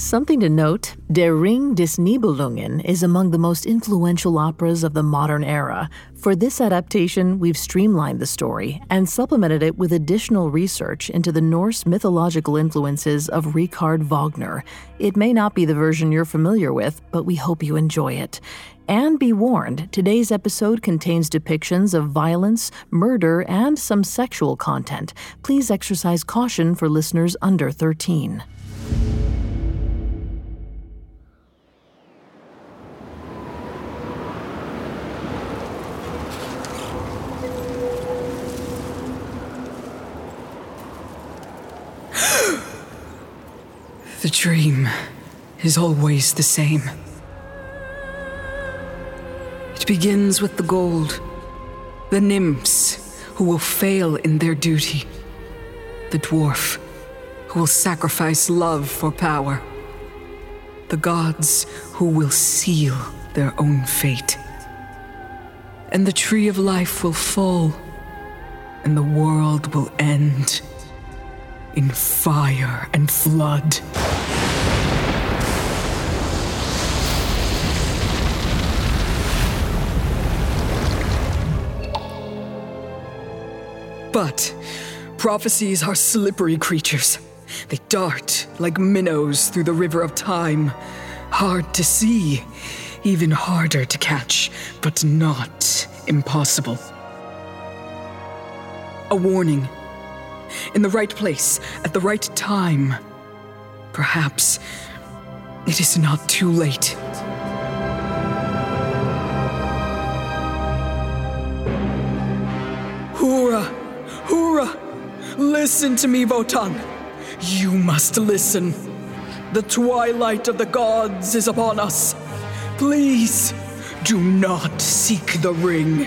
Something to note, Der Ring des Nibelungen is among the most influential operas of the modern era. For this adaptation, we've streamlined the story and supplemented it with additional research into the Norse mythological influences of Richard Wagner. It may not be the version you're familiar with, but we hope you enjoy it. And be warned, today's episode contains depictions of violence, murder, and some sexual content. Please exercise caution for listeners under 13. The dream is always the same. It begins with the gold, the nymphs who will fail in their duty, the dwarf who will sacrifice love for power, the gods who will seal their own fate. And the tree of life will fall, and the world will end in fire and flood. But prophecies are slippery creatures. They dart like minnows through the river of time. Hard to see, even harder to catch, but not impossible. A warning. In the right place, at the right time. Perhaps it is not too late. Hoorah! Hoorah! Listen to me, Wotan. You must listen. The twilight of the gods is upon us. Please, do not seek the ring.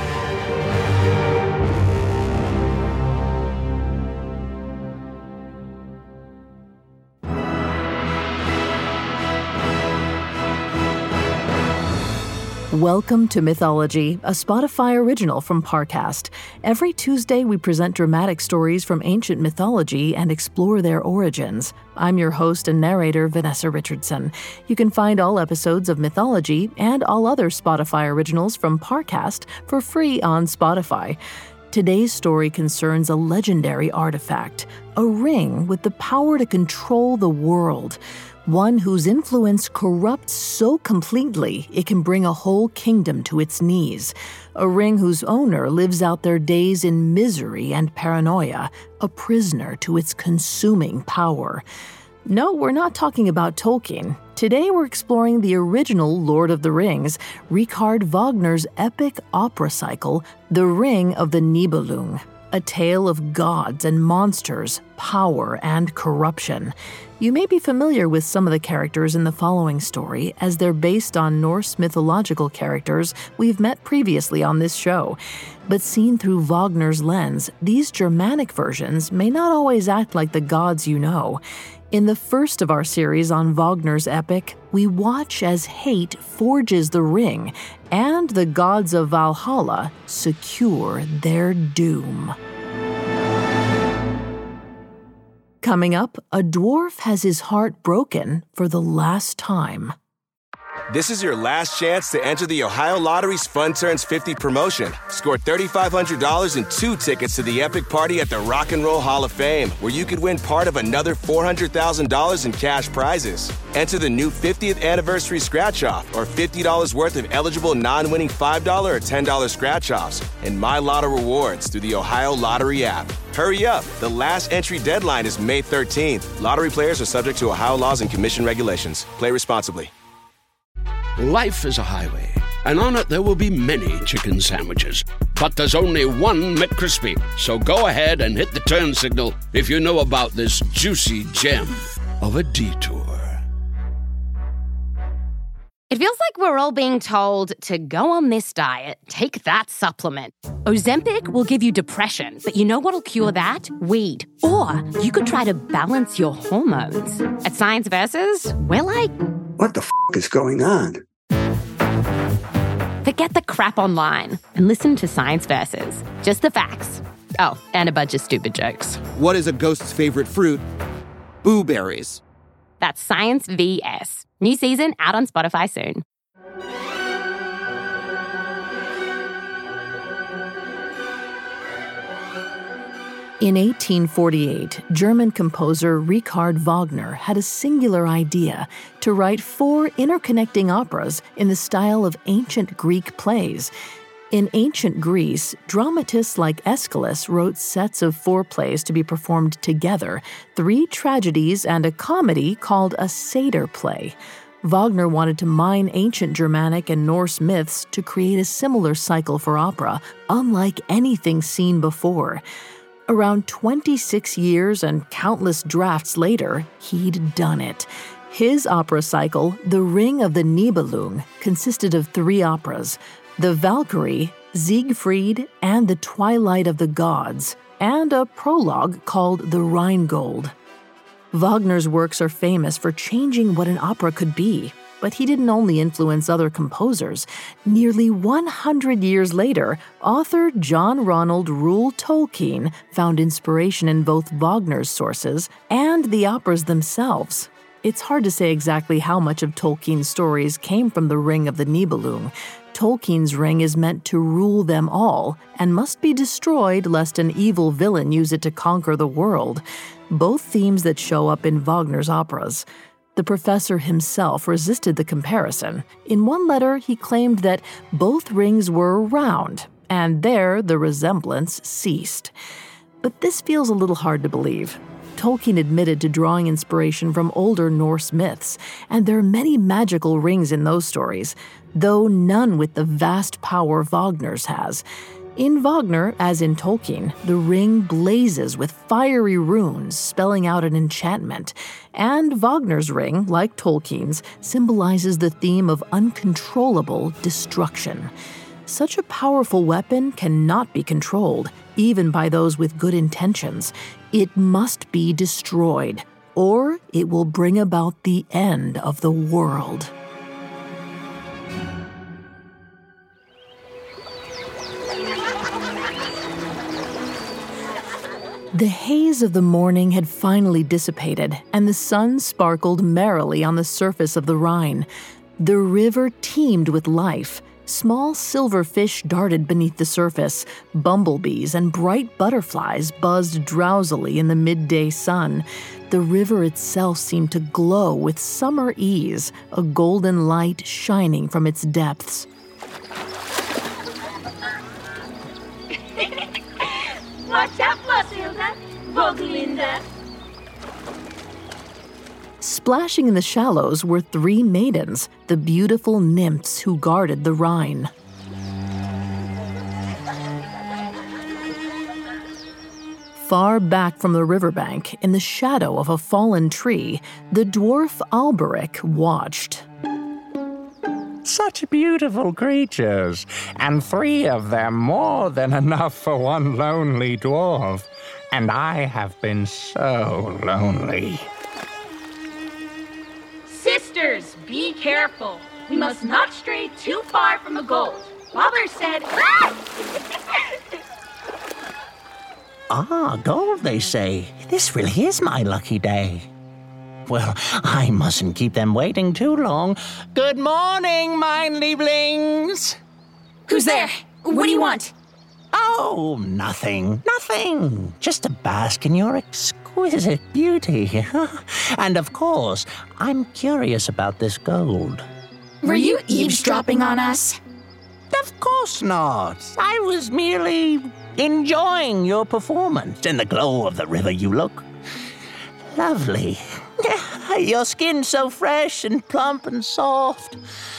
Welcome to Mythology, a Spotify original from Parcast. Every Tuesday, we present dramatic stories from ancient mythology and explore their origins. I'm your host and narrator, Vanessa Richardson. You can find all episodes of Mythology and all other Spotify originals from Parcast for free on Spotify. Today's story concerns a legendary artifact, a ring with the power to control the world. One whose influence corrupts so completely it can bring a whole kingdom to its knees. A ring whose owner lives out their days in misery and paranoia, a prisoner to its consuming power. No, we're not talking about Tolkien. Today we're exploring the original Lord of the Rings, Richard Wagner's epic opera cycle, The Ring of the Nibelung. A tale of gods and monsters, power and corruption. You may be familiar with some of the characters in the following story, as they're based on Norse mythological characters we've met previously on this show. But seen through Wagner's lens, these Germanic versions may not always act like the gods you know. In the first of our series on Wagner's epic, we watch as hate forges the ring, and the gods of Valhalla secure their doom. Coming up, a dwarf has his heart broken for the last time. This is your last chance to enter the Ohio Lottery's Fun Turns 50 promotion. Score $3,500 and 2 tickets to the epic party at the Rock and Roll Hall of Fame, where you could win part of another $400,000 in cash prizes. Enter the new 50th anniversary scratch-off, or $50 worth of eligible non-winning $5 or $10 scratch-offs, and My Lotto rewards through the Ohio Lottery app. Hurry up! The last entry deadline is May 13th. Lottery players are subject to Ohio laws and commission regulations. Play responsibly. Life is a highway, and on it there will be many chicken sandwiches. But there's only one McCrispy. So go ahead and hit the turn signal if you know about this juicy gem of a detour. It feels like we're all being told to go on this diet, take that supplement. Ozempic will give you depression, but you know what'll cure that? Weed. Or you could try to balance your hormones. At Science Versus, we're like... What the is going on? Forget the crap online and listen to Science Versus. Just the facts. Oh, and a bunch of stupid jokes. What is a ghost's favorite fruit? Blueberries. That's Science VS. New season out on Spotify soon. In 1848, German composer Richard Wagner had a singular idea to write 4 interconnecting operas in the style of ancient Greek plays. In ancient Greece, dramatists like Aeschylus wrote sets of 4 plays to be performed together, 3 tragedies and a comedy called a satyr play. Wagner wanted to mine ancient Germanic and Norse myths to create a similar cycle for opera, unlike anything seen before. Around 26 years and countless drafts later, he'd done it. His opera cycle, The Ring of the Nibelung, consisted of 3 operas: The Valkyrie, Siegfried, and The Twilight of the Gods, and a prologue called The Rheingold. Wagner's works are famous for changing what an opera could be, but he didn't only influence other composers. Nearly 100 years later, author John Ronald Reuel Tolkien found inspiration in both Wagner's sources and the operas themselves. It's hard to say exactly how much of Tolkien's stories came from the Ring of the Nibelung. Tolkien's ring is meant to rule them all and must be destroyed lest an evil villain use it to conquer the world, both themes that show up in Wagner's operas. The professor himself resisted the comparison. In one letter, he claimed that both rings were round, and there the resemblance ceased. But this feels a little hard to believe. Tolkien admitted to drawing inspiration from older Norse myths, and there are many magical rings in those stories, though none with the vast power Wagner's has. In Wagner, as in Tolkien, the ring blazes with fiery runes spelling out an enchantment, and Wagner's ring, like Tolkien's, symbolizes the theme of uncontrollable destruction. Such a powerful weapon cannot be controlled, even by those with good intentions. It must be destroyed, or it will bring about the end of the world. The haze of the morning had finally dissipated, and the sun sparkled merrily on the surface of the Rhine. The river teemed with life. Small silver fish darted beneath the surface. Bumblebees and bright butterflies buzzed drowsily in the midday sun. The river itself seemed to glow with summer ease, a golden light shining from its depths. Watch out, Flosilda! Vogelinda! Splashing in the shallows were 3 maidens, the beautiful nymphs who guarded the Rhine. Far back from the riverbank, in the shadow of a fallen tree, the dwarf Alberic watched. Such beautiful creatures, and 3 of them more than enough for one lonely dwarf. And I have been so lonely. Sisters, be careful. We must not stray too far from the gold. Father said... Gold, they say. This really is my lucky day. Well, I mustn't keep them waiting too long. Good morning, mein Lieblings. Who's there? What do you want? Oh, nothing. Just to bask in your exquisite beauty. And of course, I'm curious about this gold. Were you eavesdropping on us? Of course not. I was merely enjoying your performance. In the glow of the river, you look lovely. Your skin so fresh and plump and soft.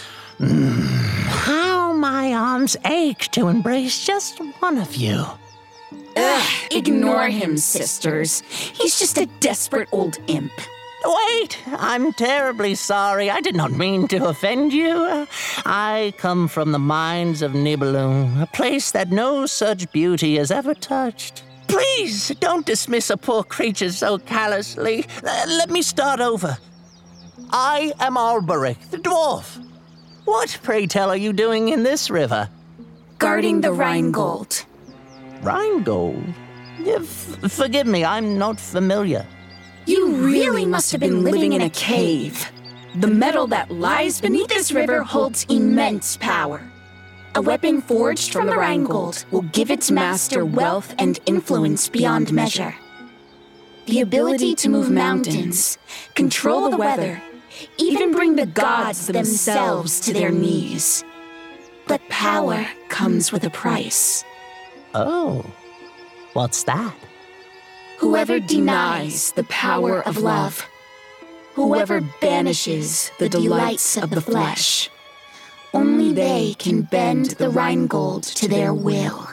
How my arms ache to embrace just one of you. Ignore him, sisters. He's just a desperate old imp. Wait, I'm terribly sorry. I did not mean to offend you. I come from the mines of Nibelung, a place that no such beauty has ever touched. Please, don't dismiss a poor creature so callously. Let me start over. I am Alberic, the dwarf. What, pray tell, are you doing in this river? Guarding the Rheingold. Rheingold? Forgive me, I'm not familiar. You You really must have been living in a cave. The metal that lies beneath this river holds immense power. A weapon forged from the Rheingold will give its master wealth and influence beyond measure. The ability to move mountains, control the weather, even bring the gods themselves to their knees. But power comes with a price. Oh, what's that? Whoever denies the power of love, whoever banishes the delights of the flesh, only they can bend the Rheingold to their will.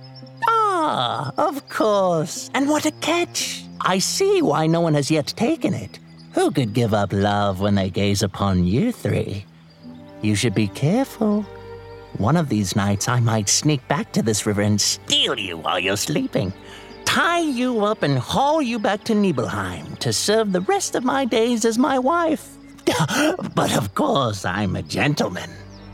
Ah, of course. And what a catch. I see why no one has yet taken it. Who could give up love when they gaze upon you three? You should be careful. One of these nights I might sneak back to this river and steal you while you're sleeping. Tie you up and haul you back to Nibelheim to serve the rest of my days as my wife. But of course, I'm a gentleman.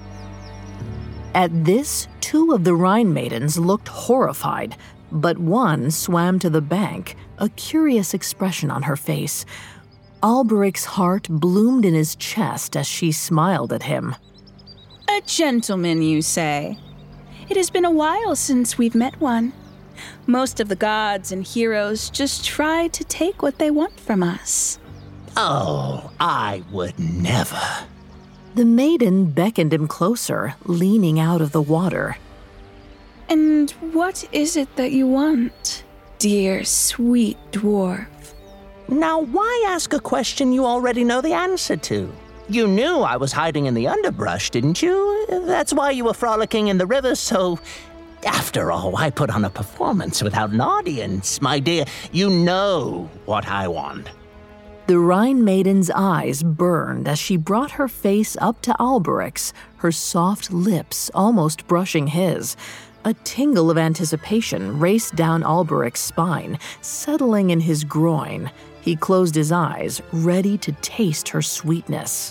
At this, 2 of the Rhine maidens looked horrified, but one swam to the bank, a curious expression on her face. Alberic's heart bloomed in his chest as she smiled at him. A gentleman, you say? It has been a while since we've met one. Most of the gods and heroes just try to take what they want from us. Oh, I would never. The maiden beckoned him closer, leaning out of the water. And what is it that you want, dear, sweet dwarf? Now, why ask a question you already know the answer to? You knew I was hiding in the underbrush, didn't you? That's why you were frolicking in the river, so... After all, why put on a performance without an audience? My dear, you know what I want. The Rhine maiden's eyes burned as she brought her face up to Alberic's, her soft lips almost brushing his. A tingle of anticipation raced down Alberic's spine, settling in his groin. He closed his eyes, ready to taste her sweetness.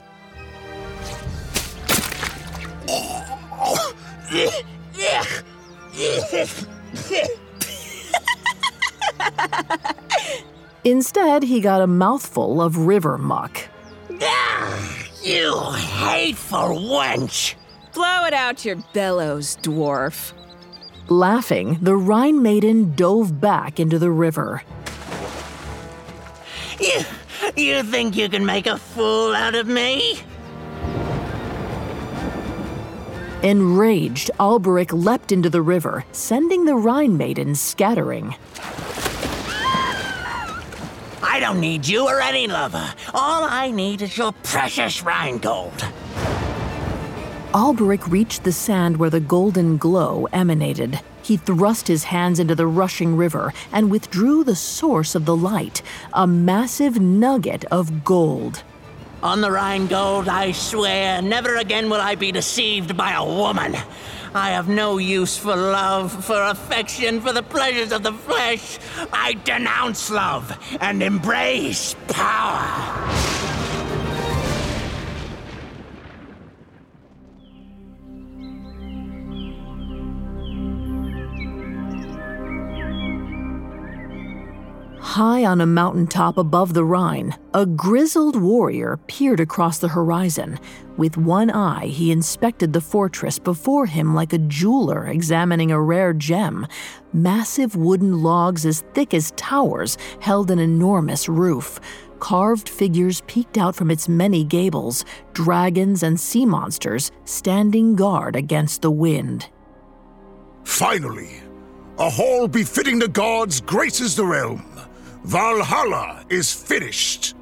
Instead, he got a mouthful of river muck. You hateful wench! Blow it out your bellows, dwarf. Laughing, the Rhine maiden dove back into the river. You think you can make a fool out of me? Enraged, Alberic leapt into the river, sending the Rhine maiden scattering. I don't need you or any lover. All I need is your precious Rheingold. Alberic reached the sand where the golden glow emanated. He thrust his hands into the rushing river and withdrew the source of the light, a massive nugget of gold. On the Rheingold, I swear, never again will I be deceived by a woman. I have no use for love, for affection, for the pleasures of the flesh. I denounce love and embrace power. High on a mountaintop above the Rhine, a grizzled warrior peered across the horizon. With one eye, he inspected the fortress before him like a jeweler examining a rare gem. Massive wooden logs as thick as towers held an enormous roof. Carved figures peeked out from its many gables, dragons and sea monsters standing guard against the wind. Finally, a hall befitting the gods graces the realm. Valhalla is finished.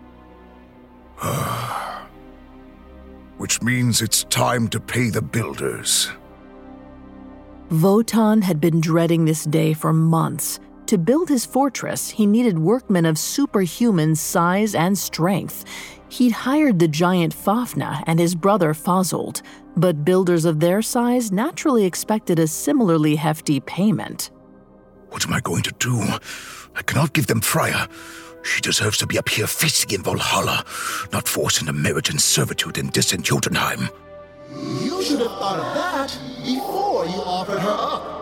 Which means it's time to pay the builders. Wotan had been dreading this day for months. To build his fortress, he needed workmen of superhuman size and strength. He'd hired the giant Fafnir and his brother Fasolt, but builders of their size naturally expected a similarly hefty payment. What am I going to do? I cannot give them Freya. She deserves to be up here feasting in Valhalla, not forced into marriage and servitude in distant Jotunheim. You should have thought of that before you offered her up.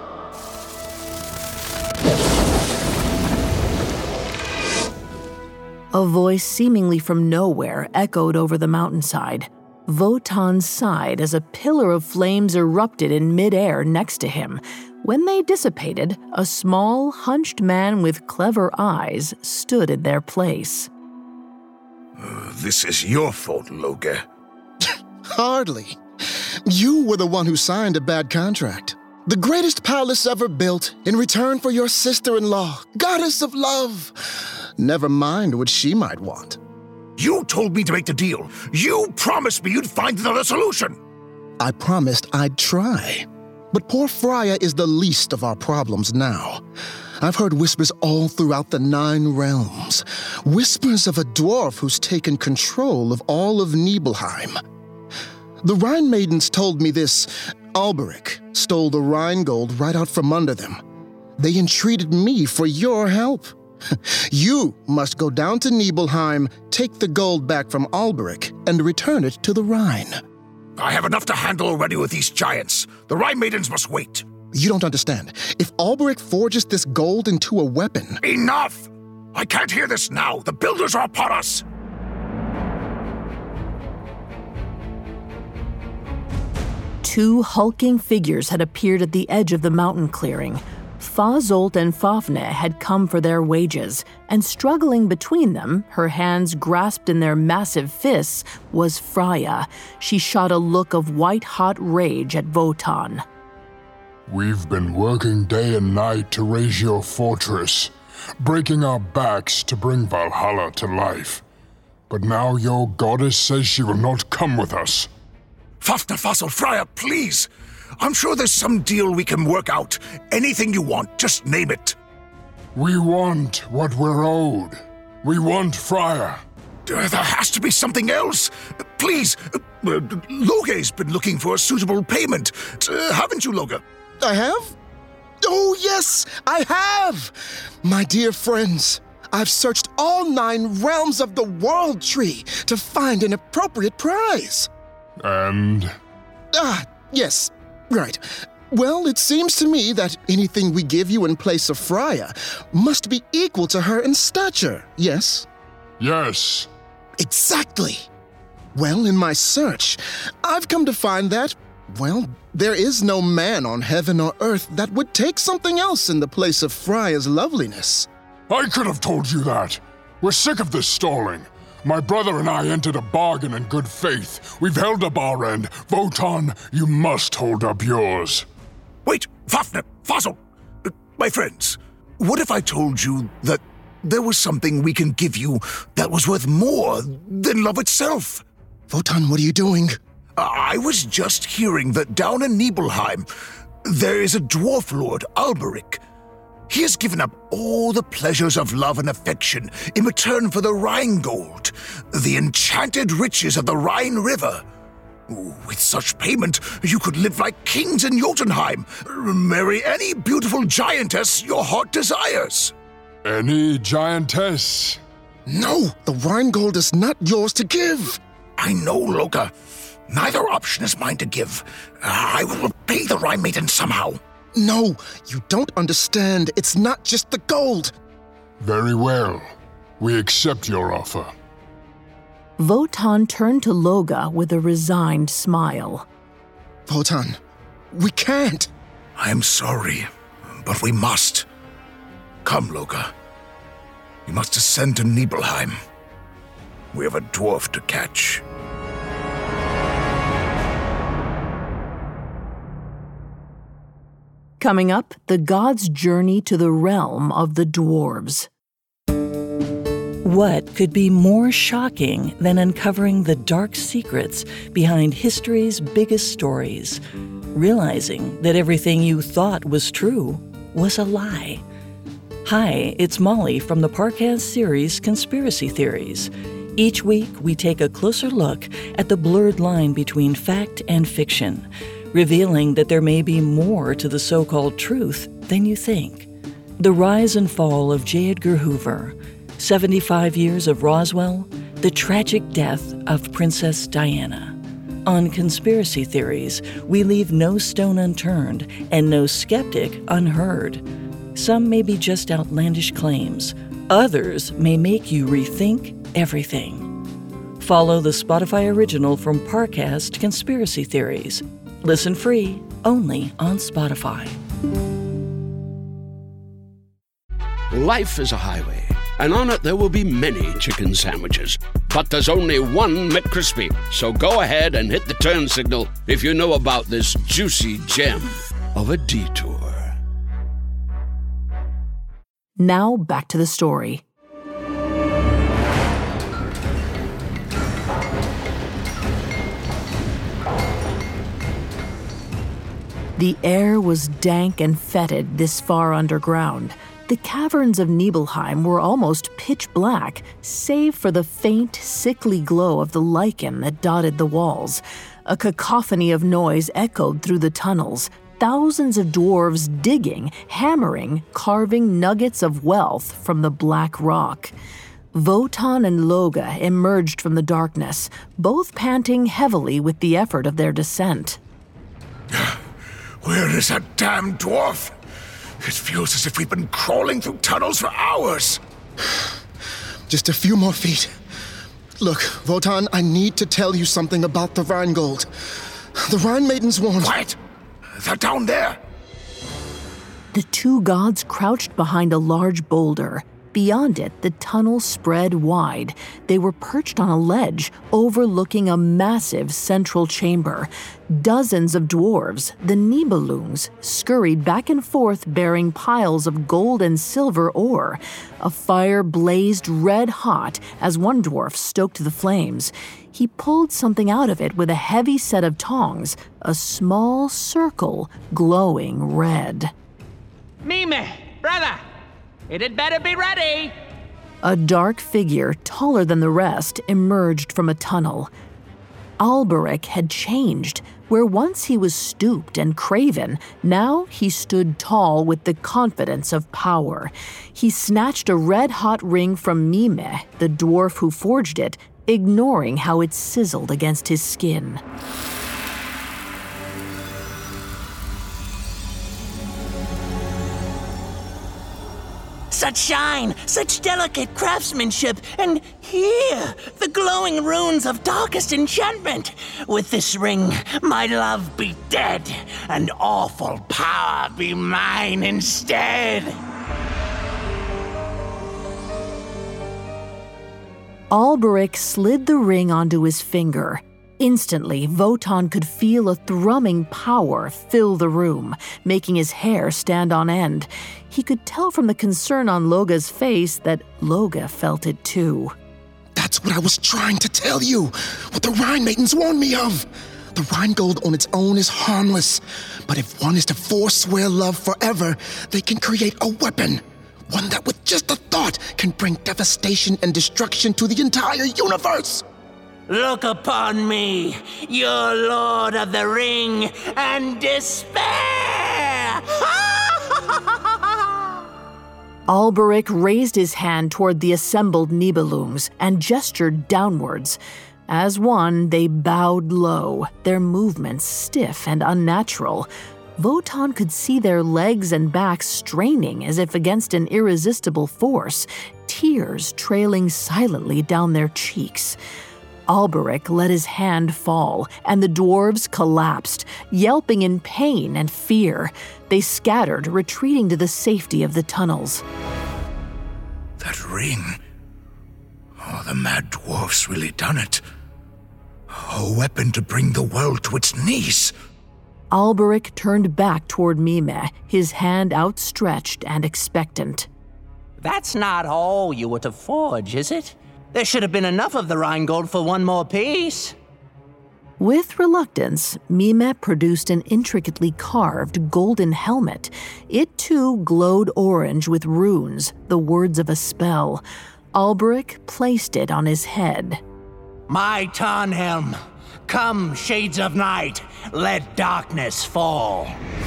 A voice seemingly from nowhere echoed over the mountainside. Wotan sighed as a pillar of flames erupted in midair next to him. When they dissipated, a small, hunched man with clever eyes stood in their place. This is your fault, Loge. Hardly. You were the one who signed a bad contract. The greatest palace ever built in return for your sister-in-law, goddess of love. Never mind what she might want. You told me to make the deal. You promised me you'd find another solution. I promised I'd try. But poor Freya is the least of our problems now. I've heard whispers all throughout the 9 realms. Whispers of a dwarf who's taken control of all of Nibelheim. The Rhine maidens told me this. Alberic stole the Rhine gold right out from under them. They entreated me for your help. You must go down to Nibelheim, take the gold back from Alberic, and return it to the Rhine. I have enough to handle already with these giants. The Rhine maidens must wait. You don't understand. If Alberic forges this gold into a weapon... Enough! I can't hear this now. The builders are upon us. Two hulking figures had appeared at the edge of the mountain clearing. Fa-Zolt and Fafne had come for their wages, and struggling between them, her hands grasped in their massive fists, was Freya. She shot a look of white-hot rage at Wotan. We've been working day and night to raise your fortress, breaking our backs to bring Valhalla to life. But now your goddess says she will not come with us. Fafne, Fa-Zolt, Freya, please! I'm sure there's some deal we can work out. Anything you want, just name it. We want what we're owed. We want Freya. There has to be something else. Please, Loge's been looking for a suitable payment. Haven't you, Loge? I have? Oh, yes, I have! My dear friends, I've searched all 9 realms of the World Tree to find an appropriate prize. And? Yes, right. Well, it seems to me that anything we give you in place of Freya must be equal to her in stature, yes? Yes. Exactly. Well, in my search, I've come to find that, well, there is no man on heaven or earth that would take something else in the place of Freya's loveliness. I could have told you that. We're sick of this stalling. My brother and I entered a bargain in good faith. We've held up our end. Wotan, you must hold up yours. Wait, Fafne, Fa-Zolt, my friends, what if I told you that there was something we can give you that was worth more than love itself? Wotan, what are you doing? I was just hearing that down in Nibelheim, there is a dwarf lord, Alberic. He has given up all the pleasures of love and affection in return for the Rhine gold, the enchanted riches of the Rhine River. With such payment, you could live like kings in Jotunheim, marry any beautiful giantess your heart desires. Any giantess? No, the Rhine gold is not yours to give. I know, Loge. Neither option is mine to give. I will repay the Rhine maiden somehow. No, you don't understand. It's not just the gold. Very well. We accept your offer. Wotan turned to Loge with a resigned smile. Wotan, we can't. I am sorry, but we must. Come, Loge. We must ascend to Nibelheim. We have a dwarf to catch. Coming up, the gods' journey to the realm of the dwarves. What could be more shocking than uncovering the dark secrets behind history's biggest stories? Realizing that everything you thought was true was a lie. Hi, it's Molly from the Parcast series Conspiracy Theories. Each week, we take a closer look at the blurred line between fact and fiction, revealing that there may be more to the so-called truth than you think. The rise and fall of J. Edgar Hoover, 75 years of Roswell, the tragic death of Princess Diana. On Conspiracy Theories, we leave no stone unturned and no skeptic unheard. Some may be just outlandish claims, Others may make you rethink everything. Follow the Spotify original from Parcast, Conspiracy Theories. Listen free, only on Spotify. Life is a highway, and on it there will be many chicken sandwiches. But there's only one McCrispy. So go ahead and hit the turn signal if you know about this juicy gem of a detour. Now back to the story. The air was dank and fetid this far underground. The caverns of Nibelheim were almost pitch black, save for the faint, sickly glow of the lichen that dotted the walls. A cacophony of noise echoed through the tunnels. Thousands of dwarves digging, hammering, carving nuggets of wealth from the black rock. Wotan and Loge emerged from the darkness, both panting heavily with the effort of their descent. Where is that damn dwarf? It feels as if we've been crawling through tunnels for hours. Just a few more feet. Look, Wotan, I need to tell you something about the Rheingold. The Rhine Maidens warned... Quiet! They're down there! The two gods crouched behind a large boulder. Beyond it, the tunnel spread wide. They were perched on a ledge, overlooking a massive central chamber. Dozens of dwarves, the Nibelungs, scurried back and forth bearing piles of gold and silver ore. A fire blazed red hot as one dwarf stoked the flames. He pulled something out of it with a heavy set of tongs, a small circle glowing red. Mime, brother! It had better be ready! A dark figure, taller than the rest, emerged from a tunnel. Alberic had changed. Where once he was stooped and craven, now he stood tall with the confidence of power. He snatched a red-hot ring from Mime, the dwarf who forged it, ignoring how it sizzled against his skin. Such shine, such delicate craftsmanship, and here, the glowing runes of darkest enchantment. With this ring, my love be dead, and awful power be mine instead. Alberic slid the ring onto his finger. Instantly, Wotan could feel a thrumming power fill the room, making his hair stand on end. He could tell from the concern on Loga's face that Loga felt it too. That's what I was trying to tell you, what the Rhine Maidens warned me of. The Rheingold on its own is harmless, but if one is to forswear love forever, they can create a weapon. One that with just a thought can bring devastation and destruction to the entire universe. Look upon me, your Lord of the Ring, and despair! Alberic raised his hand toward the assembled Nibelungs and gestured downwards. As one, they bowed low, their movements stiff and unnatural. Wotan could see their legs and backs straining as if against an irresistible force, tears trailing silently down their cheeks. Alberic let his hand fall, and the dwarves collapsed, yelping in pain and fear. They scattered, retreating to the safety of the tunnels. That ring. Oh, the mad dwarf's really done it. A weapon to bring the world to its knees. Alberic turned back toward Mime, his hand outstretched and expectant. That's not all you were to forge, is it? There should have been enough of the Rheingold for one more piece. With reluctance, Mime produced an intricately carved golden helmet. It too glowed orange with runes, the words of a spell. Alberic placed it on his head. My Tarnhelm, come, shades of night, let darkness fall.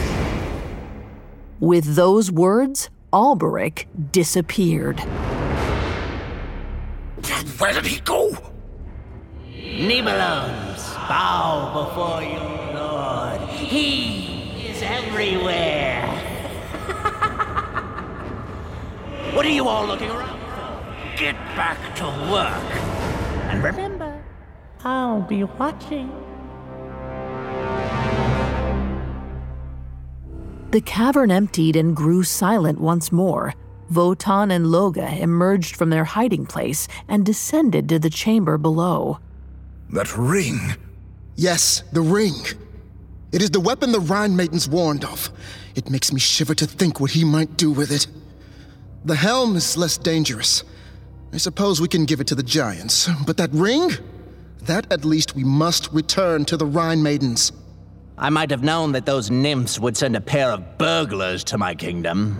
With those words, Alberic disappeared. Where did he go? Nibelungs, bow before your Lord. He is everywhere. What are you all looking around get back to work. And remember, I'll be watching. The cavern emptied and grew silent once more. Wotan and Loga emerged from their hiding place and descended to the chamber below. That ring. Yes, the ring. It is the weapon the Rhine Maidens warned of. It makes me shiver to think what he might do with it. The helm is less dangerous. I suppose we can give it to the giants. But that ring? That at least we must return to the Rhine Maidens. I might have known that those nymphs would send a pair of burglars to my kingdom.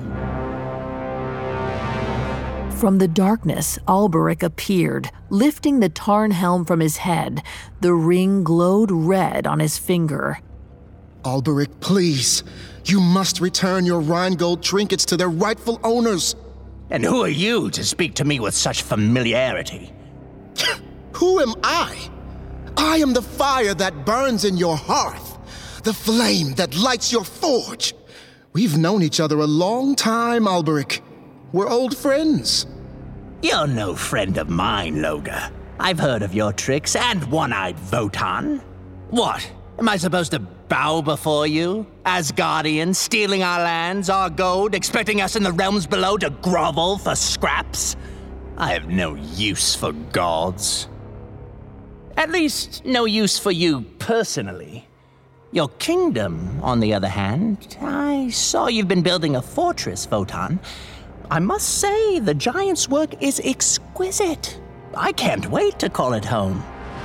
From the darkness, Alberic appeared, lifting the Tarn helm from his head. The ring glowed red on his finger. Alberic, please. You must return your Rheingold trinkets to their rightful owners. And who are you to speak to me with such familiarity? Who am I? I am the fire that burns in your hearth, the flame that lights your forge. We've known each other a long time, Alberic. We're old friends. You're no friend of mine, Loga. I've heard of your tricks and one-eyed Wotan. What? Am I supposed to bow before you? Asgardians stealing our lands, our gold, expecting us in the realms below to grovel for scraps? I have no use for gods. At least, no use for you personally. Your kingdom, on the other hand, I saw you've been building a fortress, Wotan. I must say, the giant's work is exquisite. I can't wait to call it home.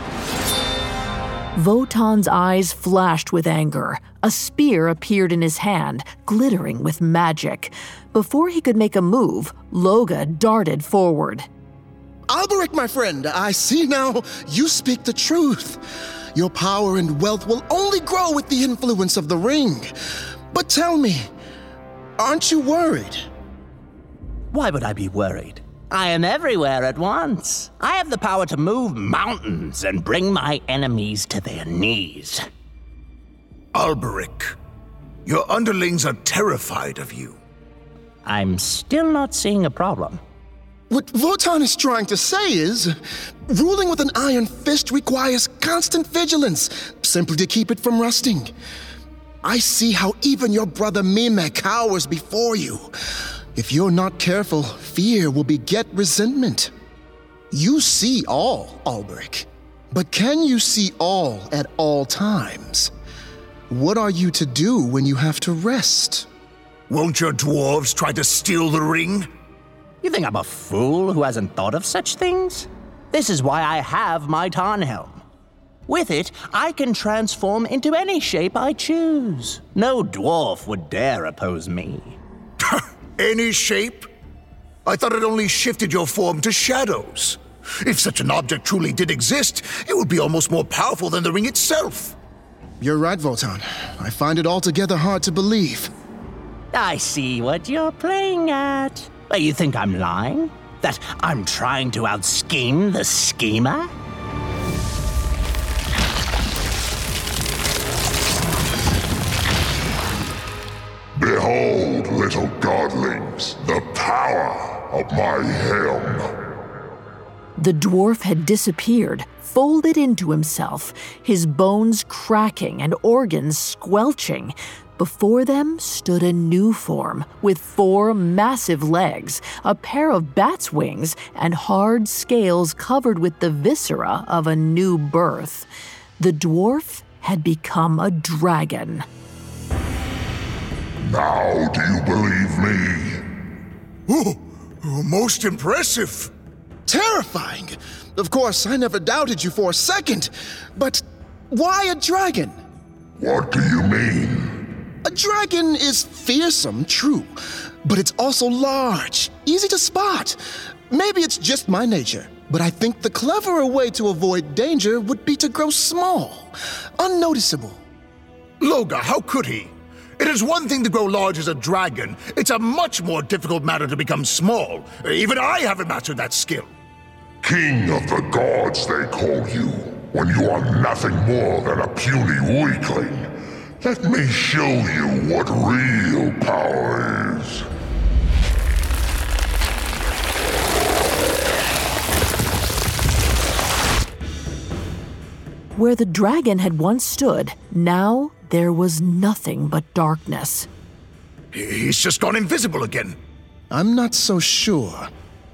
Wotan's eyes flashed with anger. A spear appeared in his hand, glittering with magic. Before he could make a move, Loga darted forward. Alberic, my friend, I see now you speak the truth. Your power and wealth will only grow with the influence of the ring. But tell me, aren't you worried? Why would I be worried? I am everywhere at once. I have the power to move mountains and bring my enemies to their knees. Alberic, your underlings are terrified of you. I'm still not seeing a problem. What Wotan is trying to say is, ruling with an iron fist requires constant vigilance, simply to keep it from rusting. I see how even your brother Mime cowers before you. If you're not careful, fear will beget resentment. You see all, Alberic. But can you see all at all times? What are you to do when you have to rest? Won't your dwarves try to steal the ring? You think I'm a fool who hasn't thought of such things? This is why I have my Tarnhelm. With it, I can transform into any shape I choose. No dwarf would dare oppose me. Any shape? I thought it only shifted your form to shadows. If such an object truly did exist, it would be almost more powerful than the ring itself. You're right, Wotan. I find it altogether hard to believe. I see what you're playing at. You think I'm lying? That I'm trying to out-scheme the schemer? Behold, little godlings, the power of my helm. The dwarf had disappeared, folded into himself, his bones cracking and organs squelching. Before them stood a new form with 4 massive legs, a pair of bat's wings, and hard scales covered with the viscera of a new birth. The dwarf had become a dragon. Now do you believe me? Oh, most impressive. Terrifying. Of course, I never doubted you for a second. But why a dragon? What do you mean? A dragon is fearsome, true, but it's also large, easy to spot. Maybe it's just my nature, but I think the cleverer way to avoid danger would be to grow small, unnoticeable. Loga, how could he? It is one thing to grow large as a dragon. It's a much more difficult matter to become small. Even I haven't mastered that skill. King of the gods, they call you, when you are nothing more than a puny weakling. Let me show you what real power is. Where the dragon had once stood, now there was nothing but darkness. He's just gone invisible again. I'm not so sure.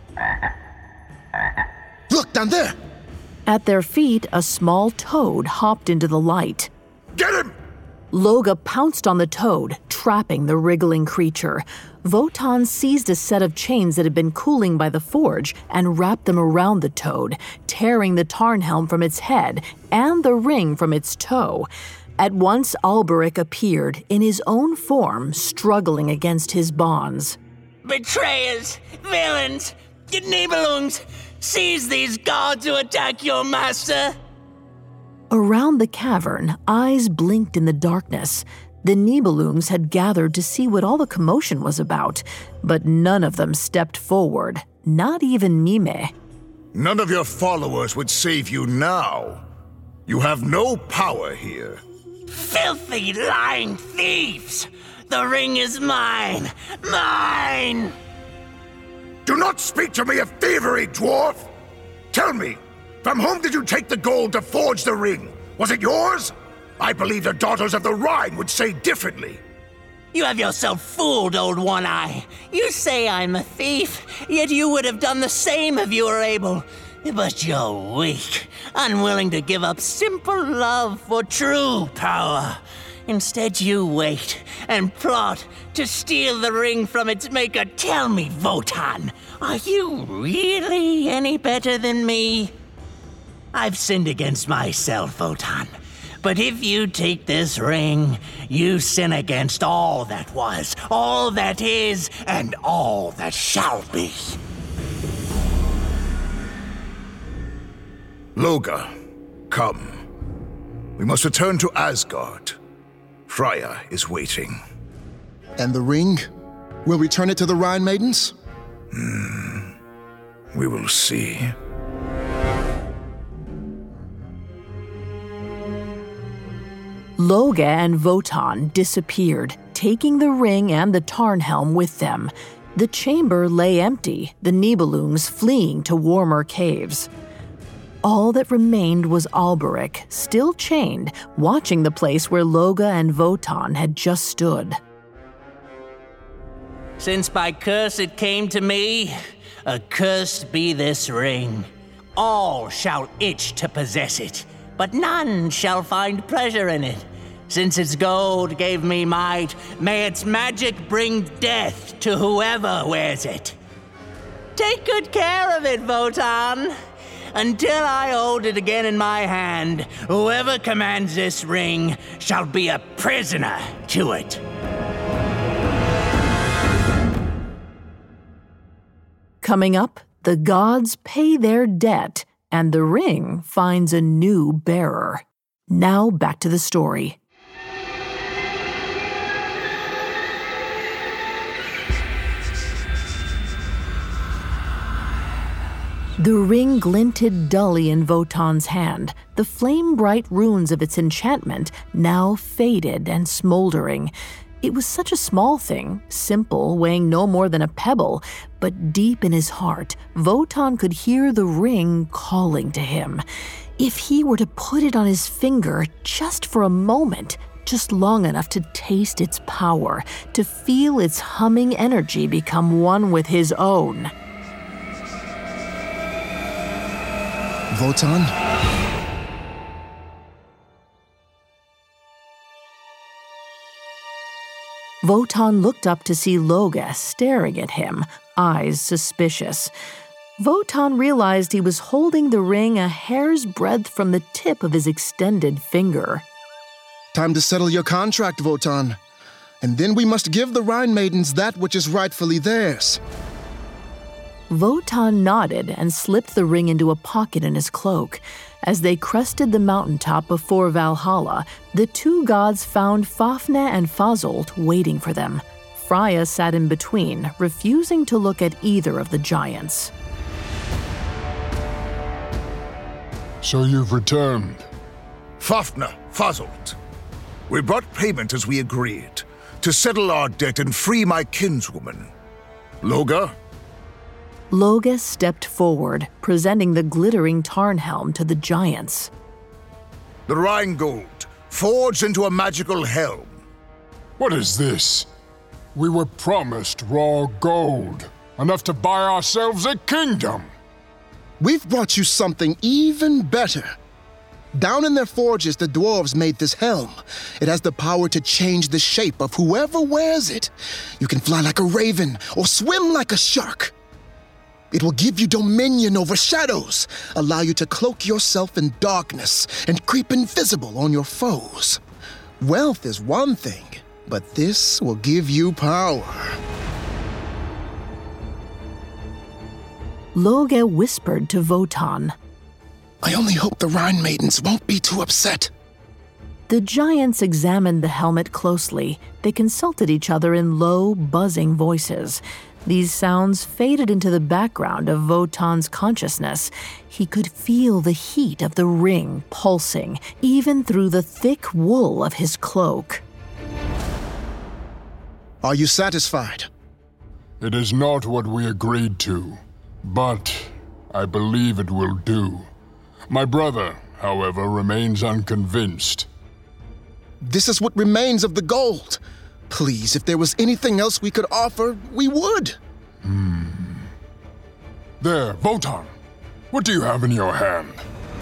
Look, down there! At their feet, a small toad hopped into the light. Get him! Loga pounced on the toad, trapping the wriggling creature. Votan seized a set of chains that had been cooling by the forge and wrapped them around the toad, tearing the Tarnhelm from its head and the ring from its toe. At once, Alberic appeared, in his own form, struggling against his bonds. Betrayers! Villains! Nibelungs! Seize these gods who attack your master! Around the cavern, eyes blinked in the darkness. The Nibelungs had gathered to see what all the commotion was about, but none of them stepped forward, not even Mime. None of your followers would save you now. You have no power here. Filthy, lying thieves! The ring is mine! Mine! Do not speak to me of thievery, dwarf! Tell me, from whom did you take the gold to forge the ring? Was it yours? I believe the Daughters of the Rhine would say differently. You have yourself fooled, old One-Eye. You say I'm a thief, yet you would have done the same if you were able. But you're weak, unwilling to give up simple love for true power. Instead, you wait and plot to steal the ring from its maker. Tell me, Votan, are you really any better than me? I've sinned against myself, Votan. But if you take this ring, you sin against all that was, all that is, and all that shall be. Loga, come. We must return to Asgard. Freya is waiting. And the ring? Will we return it to the Rhine Maidens? We will see. Loga and Votan disappeared, taking the ring and the Tarnhelm with them. The chamber lay empty, the Nibelungs fleeing to warmer caves. All that remained was Alberic, still chained, watching the place where Loga and Votan had just stood. Since by curse it came to me, accursed be this ring. All shall itch to possess it, but none shall find pleasure in it. Since its gold gave me might, may its magic bring death to whoever wears it. Take good care of it, Votan. Until I hold it again in my hand, whoever commands this ring shall be a prisoner to it. Coming up, the gods pay their debt, and the ring finds a new bearer. Now back to the story. The ring glinted dully in Votan's hand, the flame-bright runes of its enchantment now faded and smoldering. It was such a small thing, simple, weighing no more than a pebble, but deep in his heart, Votan could hear the ring calling to him. If he were to put it on his finger just for a moment, just long enough to taste its power, to feel its humming energy become one with his own. Votan? Votan looked up to see Loga staring at him, eyes suspicious. Votan realized he was holding the ring a hair's breadth from the tip of his extended finger. Time to settle your contract, Votan. And then we must give the Rhine Maidens that which is rightfully theirs. Votan nodded and slipped the ring into a pocket in his cloak. As they crested the mountaintop before Valhalla, the two gods found Fafnir and Fasolt waiting for them. Freya sat in between, refusing to look at either of the giants. So you've returned? Fafnir, Fasolt. We brought payment as we agreed, to settle our debt and free my kinswoman. Loga? Loga stepped forward, presenting the glittering Tarnhelm to the giants. The Rheingold, forged into a magical helm. What is this? We were promised raw gold, enough to buy ourselves a kingdom. We've brought you something even better. Down in their forges, the dwarves made this helm. It has the power to change the shape of whoever wears it. You can fly like a raven or swim like a shark. It will give you dominion over shadows, allow you to cloak yourself in darkness and creep invisible on your foes. Wealth is one thing, but this will give you power. Loge whispered to Wotan. I only hope the Rhine Maidens won't be too upset. The giants examined the helmet closely. They consulted each other in low, buzzing voices. These sounds faded into the background of Wotan's consciousness. He could feel the heat of the ring pulsing, even through the thick wool of his cloak. Are you satisfied? It is not what we agreed to, but I believe it will do. My brother, however, remains unconvinced. This is what remains of the gold. Please, if there was anything else we could offer, we would. There, Wotan. What do you have in your hand?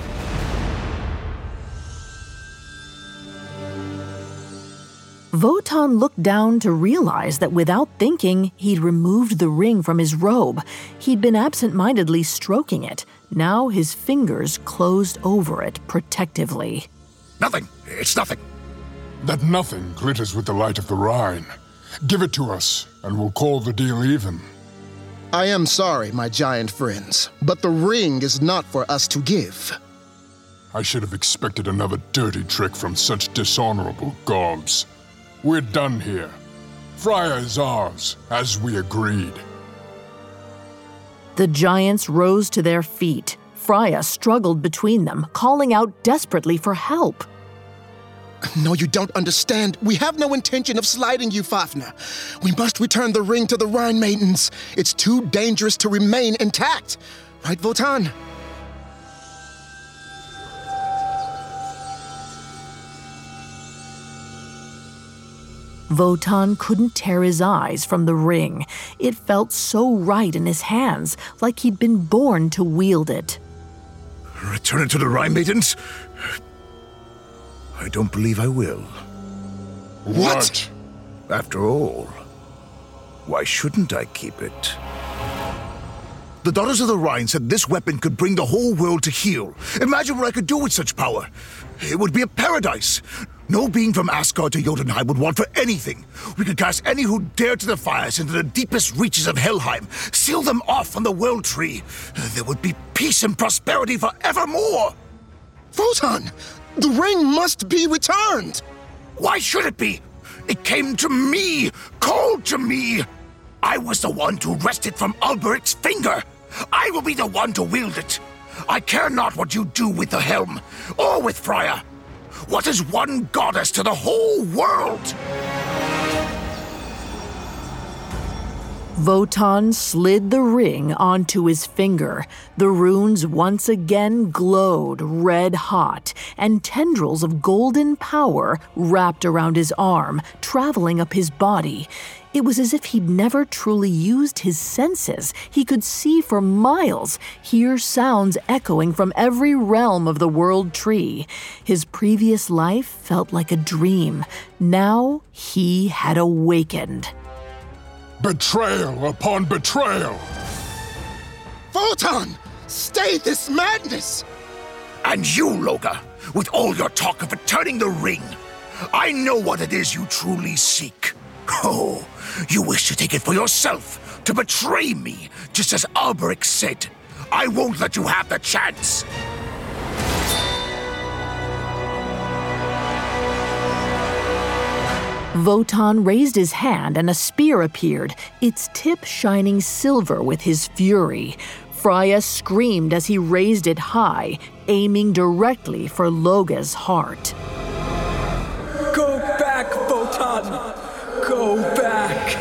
Wotan looked down to realize that without thinking, he'd removed the ring from his robe. He'd been absent-mindedly stroking it. Now his fingers closed over it protectively. Nothing. It's nothing. That nothing glitters with the light of the Rhine. Give it to us, and we'll call the deal even. I am sorry, my giant friends, but the ring is not for us to give. I should have expected another dirty trick from such dishonorable gobs. We're done here. Freya is ours, as we agreed. The giants rose to their feet. Freya struggled between them, calling out desperately for help. No, you don't understand. We have no intention of slighting you, Fafnir. We must return the ring to the Rhine Maidens. It's too dangerous to remain intact. Right, Wotan? Wotan couldn't tear his eyes from the ring. It felt so right in his hands, like he'd been born to wield it. Return it to the Rhine Maidens? I don't believe I will. What? After all, why shouldn't I keep it? The Daughters of the Rhine said this weapon could bring the whole world to heel. Imagine what I could do with such power. It would be a paradise. No being from Asgard to Jotunheim would want for anything. We could cast any who dare to defy us into the deepest reaches of Helheim, seal them off from the World Tree. There would be peace and prosperity forevermore. Wotan, the ring must be returned. Why should it be? It came to me, called to me. I was the one to wrest it from Alberic's finger. I will be the one to wield it. I care not what you do with the helm, or with Freya. What is one goddess to the whole world? Wotan slid the ring onto his finger. The runes once again glowed red hot, and tendrils of golden power wrapped around his arm, traveling up his body. It was as if he'd never truly used his senses. He could see for miles, hear sounds echoing from every realm of the World Tree. His previous life felt like a dream. Now he had awakened. Betrayal upon betrayal! Wotan! Stay this madness! And you, Loge, with all your talk of returning the ring, I know what it is you truly seek. Oh, you wish to take it for yourself, to betray me, just as Alberic said. I won't let you have the chance. Wotan raised his hand and a spear appeared, its tip shining silver with his fury. Freya screamed as he raised it high, aiming directly for Loge's heart. Go back, Wotan! Go back!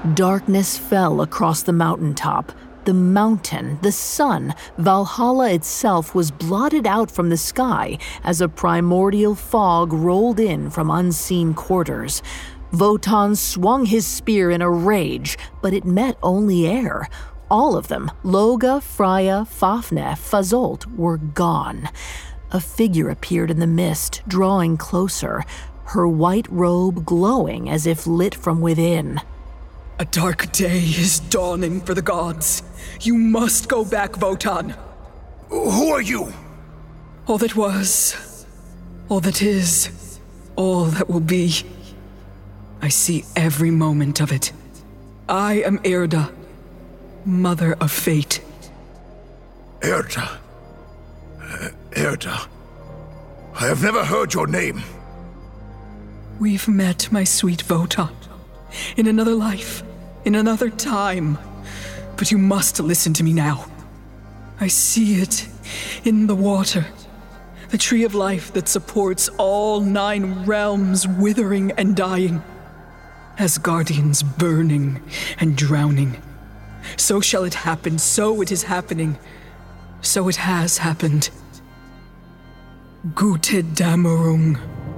Darkness fell across the mountaintop. The mountain, the sun, Valhalla itself was blotted out from the sky as a primordial fog rolled in from unseen quarters. Wotan swung his spear in a rage, but it met only air. All of them, Loga, Freya, Fafnir, Fasolt, were gone. A figure appeared in the mist, drawing closer, her white robe glowing as if lit from within. A dark day is dawning for the gods. You must go back, Wotan. Who are you? All that was, all that is, all that will be. I see every moment of it. I am Erda, Mother of Fate. Erda. Erda. I have never heard your name. We've met, my sweet Wotan. In another life, in another time. But you must listen to me now. I see it in the water. The tree of life that supports all 9 realms withering and dying. As guardians burning and drowning. So shall it happen, so it is happening. So it has happened. Gute Dämmerung.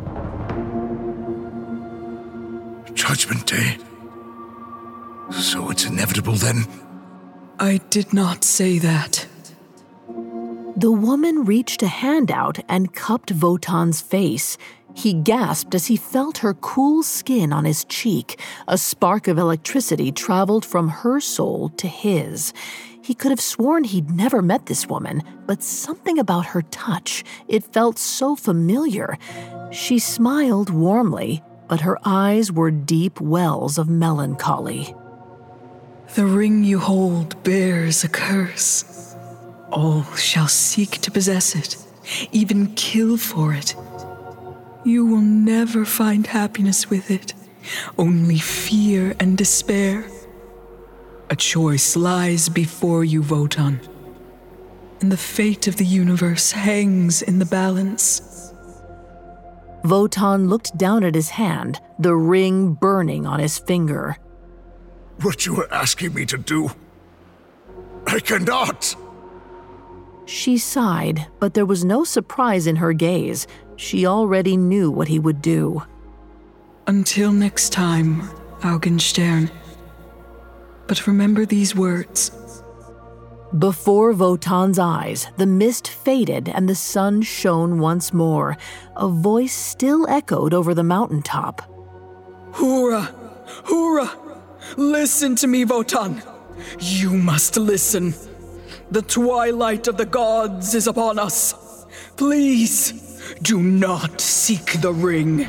Judgment Day. So it's inevitable then? I did not say that. The woman reached a hand out and cupped Wotan's face. He gasped as he felt her cool skin on his cheek. A spark of electricity traveled from her soul to his. He could have sworn he'd never met this woman, but something about her touch, it felt so familiar. She smiled warmly, but her eyes were deep wells of melancholy. The ring you hold bears a curse. All shall seek to possess it, even kill for it. You will never find happiness with it, only fear and despair. A choice lies before you, Wotan, and the fate of the universe hangs in the balance. Wotan looked down at his hand, the ring burning on his finger. What you are asking me to do, I cannot! She sighed, but there was no surprise in her gaze. She already knew what he would do. Until next time, Augenstern. But remember these words. Before Wotan's eyes, the mist faded and the sun shone once more. A voice still echoed over the mountaintop. Hurrah! Hurrah! Listen to me, Wotan. You must listen. The twilight of the gods is upon us. Please, do not seek the ring.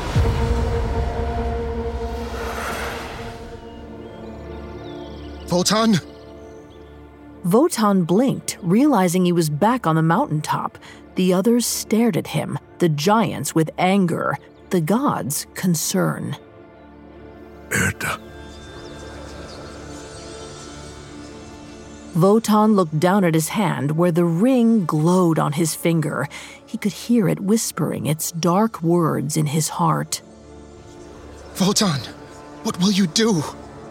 Wotan? Wotan blinked, realizing he was back on the mountaintop. The others stared at him, the giants with anger, the gods concern. Erda. Wotan looked down at his hand where the ring glowed on his finger. He could hear it whispering its dark words in his heart. Wotan, what will you do?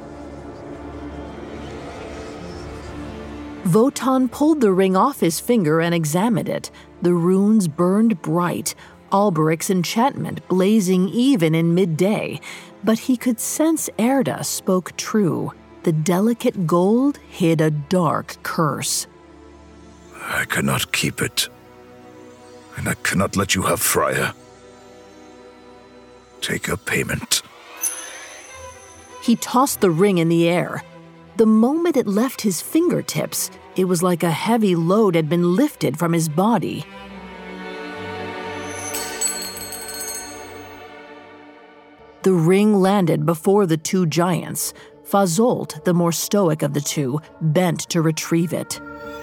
Wotan pulled the ring off his finger and examined it. The runes burned bright, Alberic's enchantment blazing even in midday. But he could sense Erda spoke true. The delicate gold hid a dark curse. I cannot keep it. And I cannot let you have Freya. Take a payment. He tossed the ring in the air. The moment it left his fingertips, it was like a heavy load had been lifted from his body. The ring landed before the 2 giants. Fasolt, the more stoic of the 2, bent to retrieve it.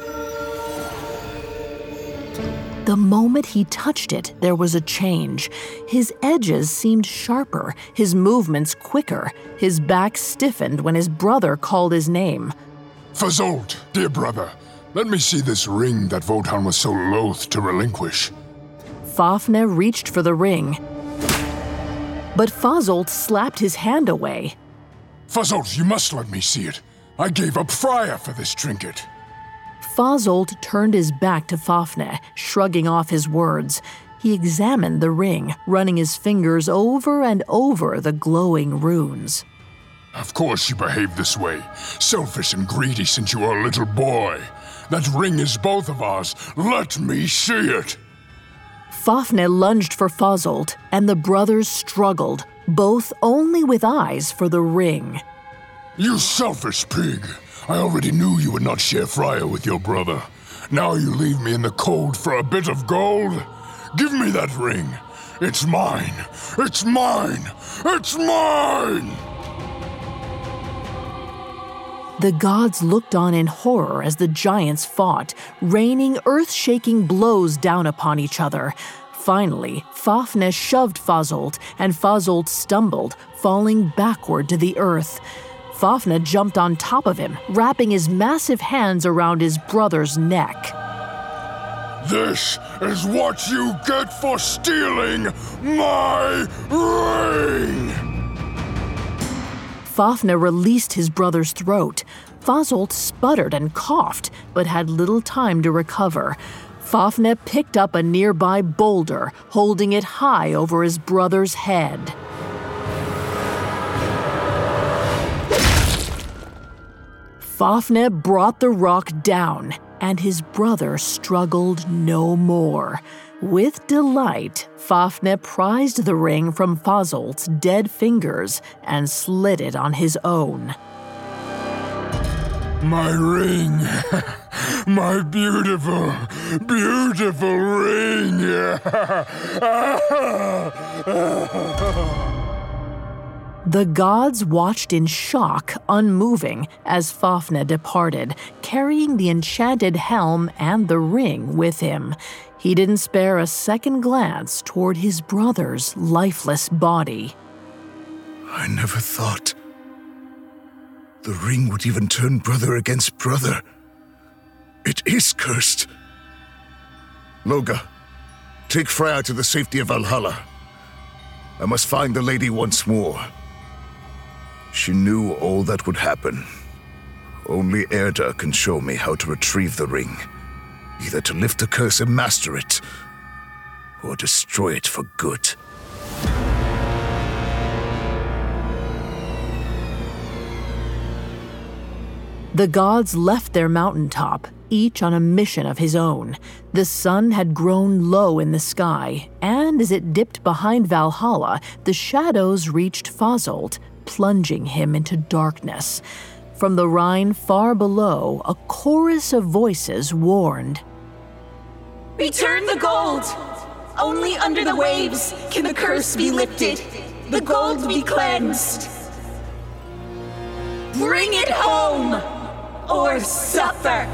The moment he touched it, there was a change. His edges seemed sharper, his movements quicker. His back stiffened when his brother called his name. Fasolt, dear brother, let me see this ring that Wotan was so loath to relinquish. Fafnir reached for the ring, but Fasolt slapped his hand away. Fazzolt, you must let me see it. I gave up Freya for this trinket. Fazzolt turned his back to Fafnir, shrugging off his words. He examined the ring, running his fingers over and over the glowing runes. Of course you behave this way. Selfish and greedy since you are a little boy. That ring is both of ours. Let me see it. Fafnir lunged for Fazzolt, and the brothers struggled, both only with eyes for the ring. You selfish pig. I already knew you would not share Freya with your brother. Now you leave me in the cold for a bit of gold? Give me that ring. It's mine. It's mine. It's mine! The gods looked on in horror as the giants fought, raining earth-shaking blows down upon each other. Finally, Fafnir shoved Fazzolt, and Fazzolt stumbled, falling backward to the earth. Fafnir jumped on top of him, wrapping his massive hands around his brother's neck. This is what you get for stealing my ring! Fafnir released his brother's throat. Fazzolt sputtered and coughed, but had little time to recover. Fafnir picked up a nearby boulder, holding it high over his brother's head. Fafnir brought the rock down, and his brother struggled no more. With delight, Fafnir prized the ring from Fazzolt's dead fingers and slid it on his own. My ring. My beautiful, beautiful ring. The gods watched in shock, unmoving, as Fafnir departed, carrying the enchanted helm and the ring with him. He didn't spare a second glance toward his brother's lifeless body. I never thought the ring would even turn brother against brother. It is cursed. Loga, take Freya to the safety of Valhalla. I must find the lady once more. She knew all that would happen. Only Erda can show me how to retrieve the ring. Either to lift the curse and master it, or destroy it for good. The gods left their mountaintop, each on a mission of his own. The sun had grown low in the sky, and as it dipped behind Valhalla, the shadows reached Fazzolt, plunging him into darkness. From the Rhine far below, a chorus of voices warned. Return the gold! Only under the waves can the curse be lifted, the gold be cleansed. Bring it home, or suffer!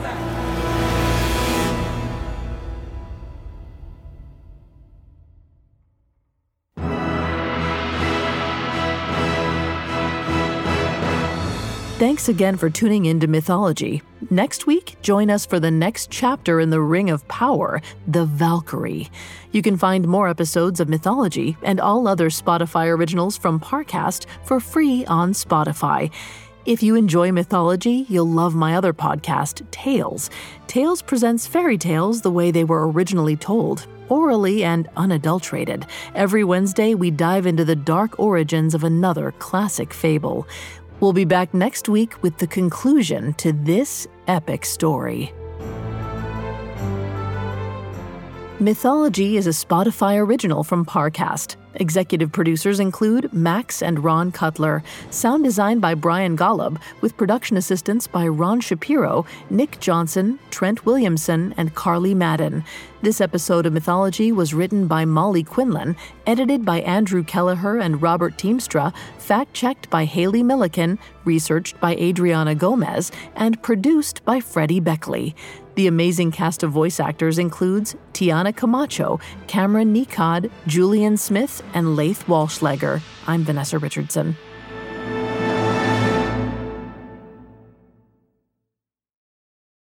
Thanks again for tuning in to Mythology. Next week, join us for the next chapter in the Ring of Power, the Valkyrie. You can find more episodes of Mythology and all other Spotify originals from Parcast for free on Spotify. If you enjoy Mythology, you'll love my other podcast, Tales. Tales presents fairy tales the way they were originally told, orally and unadulterated. Every Wednesday, we dive into the dark origins of another classic fable. We'll be back next week with the conclusion to this epic story. Mythology is a Spotify original from Parcast. Executive producers include Max and Ron Cutler. Sound design by Brian Golub, with production assistance by Ron Shapiro, Nick Johnson, Trent Williamson, and Carly Madden. This episode of Mythology was written by Molly Quinlan, edited by Andrew Kelleher and Robert Teamstra, fact-checked by Haley Milliken, researched by Adriana Gomez, and produced by Freddie Beckley. The amazing cast of voice actors includes Tiana Camacho, Cameron Nikod, Julian Smith, and Laith Walschlager. I'm Vanessa Richardson.